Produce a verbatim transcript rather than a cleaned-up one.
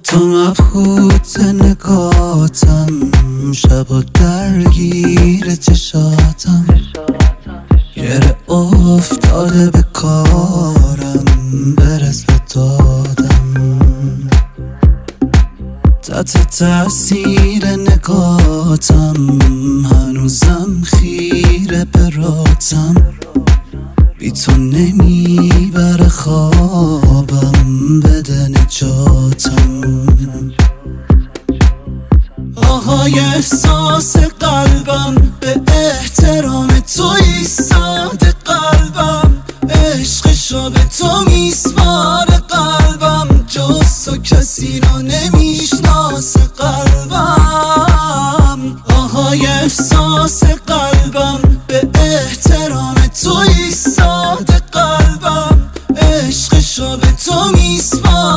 تو مبهوت نگاتم، شب و درگیر چشاتم، گره افتاده به کارم، برس به دادم. تحت تأثیر نگاتم، هنوزم خیره به راتم، بی تو نمیبره خوابم، بده نجاتم. آهای احساس قلبم، به احترام تو ایستاده قلبم، عشقشو به تو میسپاره قلبم، جز تو کسی رو نمیشناسه قلبم. آهای احساس قلبم، به احترام تو ایستاده قلبم، عشقشو به تو میسپاره